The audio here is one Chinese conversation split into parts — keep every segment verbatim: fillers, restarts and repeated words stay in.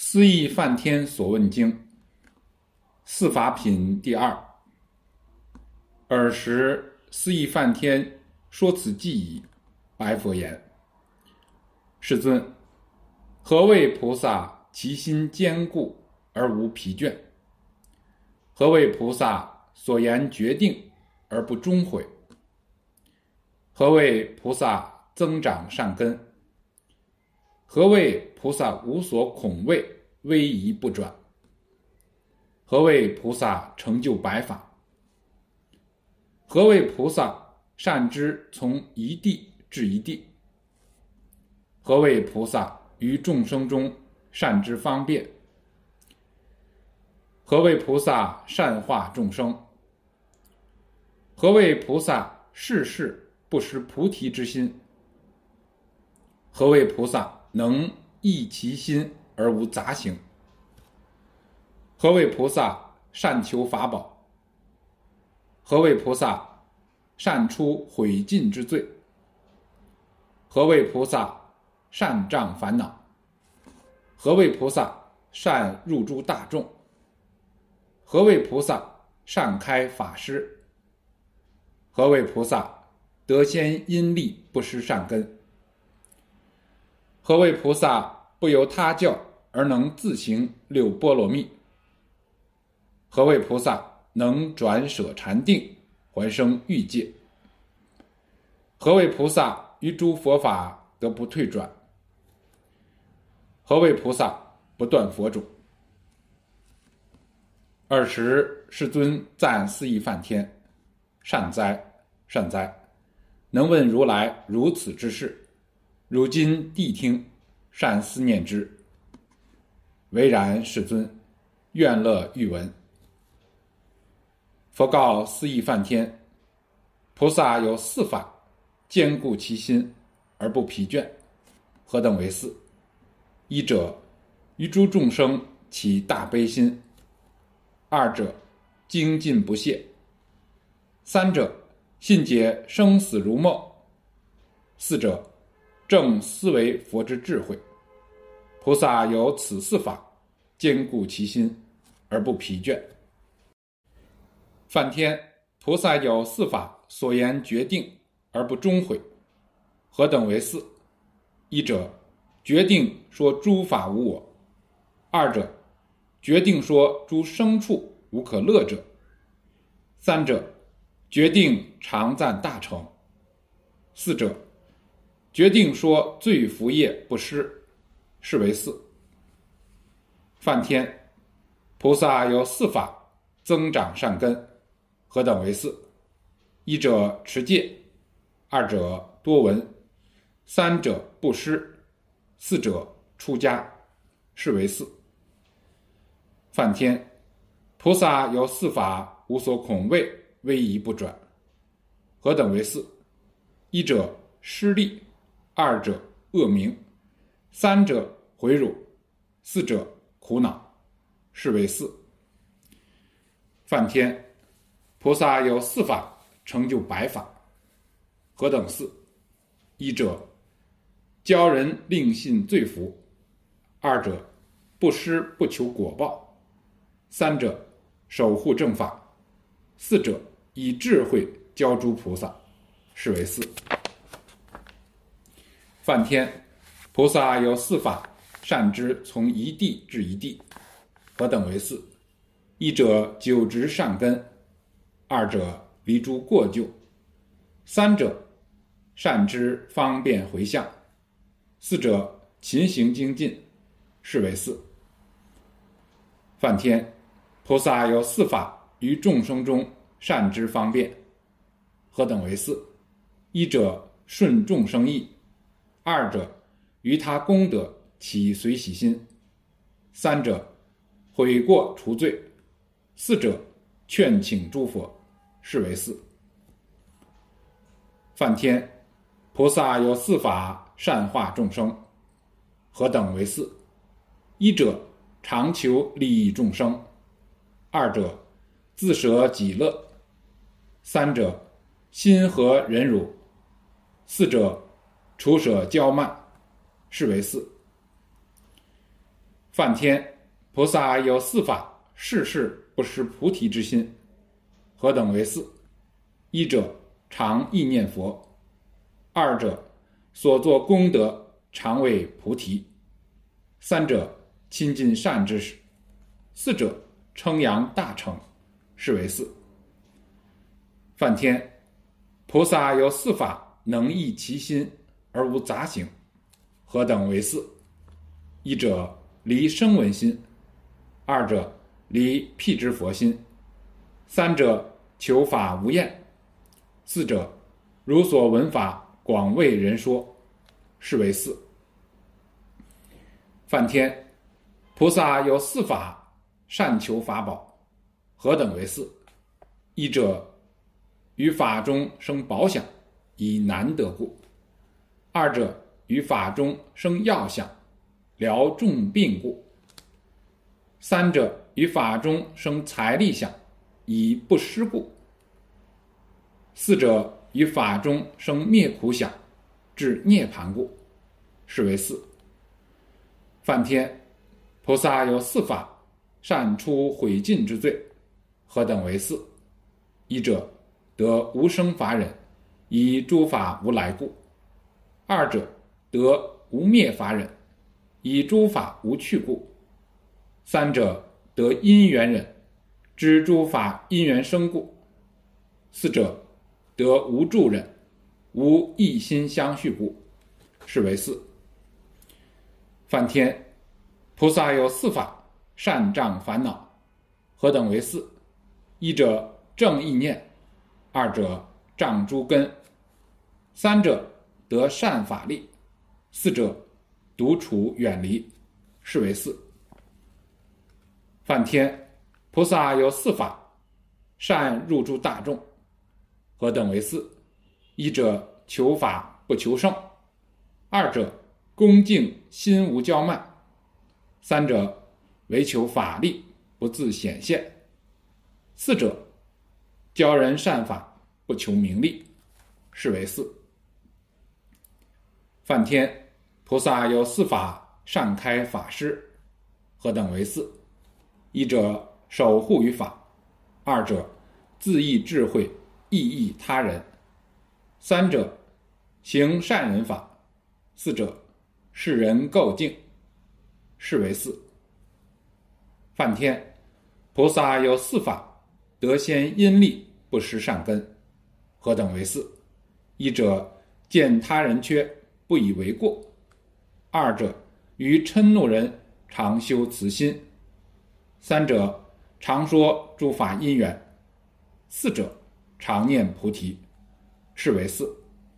思议梵天所问经，四法品第二。尔时思议梵天说此偈已，白佛言：世尊，何谓菩萨其心坚固而无疲倦？何谓菩萨所言决定而不终悔？何谓菩萨增长善根？何谓菩萨无所恐畏，威仪不转？何谓菩萨成就白法？何谓菩萨善知从一地至一地？何谓菩萨于众生中善知方便？何谓菩萨善化众生？何谓菩萨事事不失菩提之心？何谓菩萨能抑其心而无杂行？何谓菩萨善求法宝？何谓菩萨善出毁尽之罪？何谓菩萨善障烦恼？何谓菩萨善入诸大众？何谓菩萨善开法师？何谓菩萨得先因力不失善根？何谓菩萨不由他教而能自行六波罗蜜？何谓菩萨能转舍禅定，还生欲界？何谓菩萨于诸佛法得不退转？何谓菩萨不断佛种？尔时世尊赞思议梵天：善哉，善哉！能问如来如此之事，如今谛听，善思念之。唯然，世尊，愿乐欲闻。佛告思议梵天：菩萨有四法，坚固其心而不疲倦，何等为四？一者，于诸众生起大悲心；二者，精进不懈；三者，信解生死如梦；四者，正思维佛之智慧。菩萨有此四法，坚固其心而不疲倦。梵天，菩萨有四法所言决定而不终悔，何等为四？一者，决定说诸法无我；二者，决定说诸生处无可乐者；三者，决定常赞大成；四者，决定说罪福业不失，是为四。梵天，菩萨有四法增长善根，何等为四？一者持戒，二者多闻，三者布施，四者出家，是为四。梵天，菩萨有四法无所恐畏，威仪不转，何等为四？一者失利，二者恶名，三者毁辱，四者苦恼，是为四。梵天，菩萨有四法成就白法，何等四？一者教人令信罪福，二者不施不求果报，三者守护正法，四者以智慧教诸菩萨，是为四。梵天，菩萨有四法善知从一地至一地，何等为四？一者久植善根，二者离诸过咎，三者善知方便回向，四者勤行精进，是为四。梵天，菩萨有四法于众生中善知方便，何等为四？一者顺众生意，二者于他功德起随喜心，三者悔过除罪，四者劝请诸佛，是为四。梵天，菩萨有四法善化众生，何等为四？一者常求利益众生，二者自舍己乐，三者心和忍辱，四者除舍骄慢，是为四。 梵天菩萨有四法，事事不失菩提之心，何等为四？一者，常意念佛；二者，所作功德常为菩提；三者，亲近善知识；四者，称扬大乘，是为四。梵天菩萨有四法，能益其心而无杂行，何等为四？一者，离声闻心；二者，离辟支佛心；三者，求法无厌；四者，如所闻法，广为人说，是为四。梵天菩萨有四法，善求法宝，何等为四？一者，于法中生宝想，以难得故；二者，于法中生药想，疗重病故；三者，于法中生财力想，以不失故；四者，于法中生灭苦想，至涅盘故，是为四。梵天菩萨有四法，善出毁尽之罪，何等为四？一者，得无生法忍，以诸法无来故；二者，得无灭法忍，以诸法无去故；三者，得因缘忍，知诸法因缘生故；四者，得无住忍，无一心相续故，是为四。梵天菩萨有四法，善障烦恼，何等为四？一者，正意念；二者，障诸根；三者，得善法力；四者，独处远离，是为四。梵天菩萨有四法，善入诸大众，何等为四？一者，求法不求胜；二者，恭敬心无骄慢；三者，唯求法力不自显现；四者，教人善法不求名利，是为四。梵天菩萨有四法，善开法师，何等为四？一者，守护于法；二者，自益智慧，益益他人；三者，行善人法；四者，世人构敬，是为四。梵天菩萨有四法，得先因力，不失善根，何等为四？一者，见他人缺，不以为过；二者，于嗔怒人常修慈心；三者，常说诸法因缘；四者，常念菩提，是为四。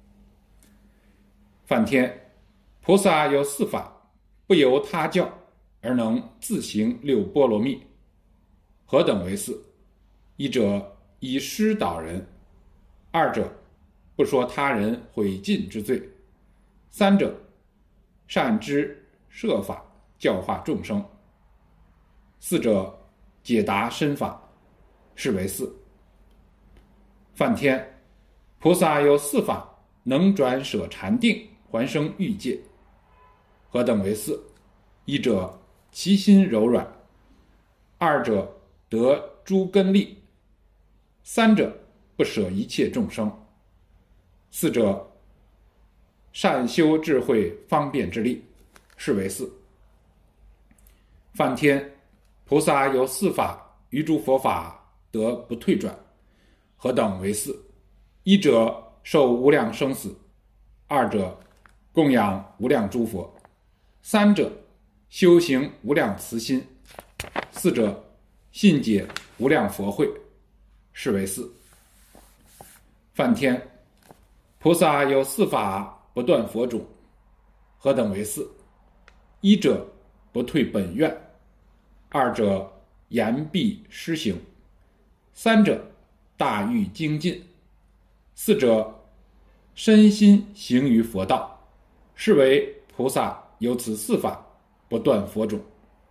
梵天菩萨有四法，不由他教而能自行六波罗蜜，何等为四？一者，以师导人；二者，不说他人毁尽之罪；三者，善知设法教化众生；四者，解答身法，是为四。梵天菩萨有四法，能转舍禅定，还生欲界，何等为四？一者，其心柔软；二者，得诸根力；三者，不舍一切众生；四者，善修智慧方便之力，是为四。梵天菩萨有四法，于诸佛法得不退转，何等为四？一者，受无量生死；二者，供养无量诸佛；三者，修行无量慈心；四者，信解无量佛慧，是为四。梵天菩萨有四法，不断佛种，何等为四？一者，不退本愿；二者，言必施行；三者，大欲精进；四者，身心行于佛道，是为菩萨有此四法，不断佛种。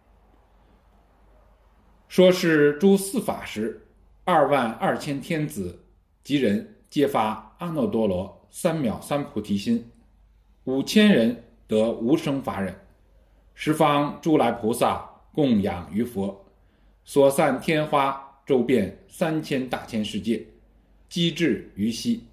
说是诸四法时，二万二千天子及人皆发阿耨多罗三藐三菩提心，五千人得无生法忍， 十方诸来菩萨供养于佛，所散天花周遍三千大千世界，积至于悉。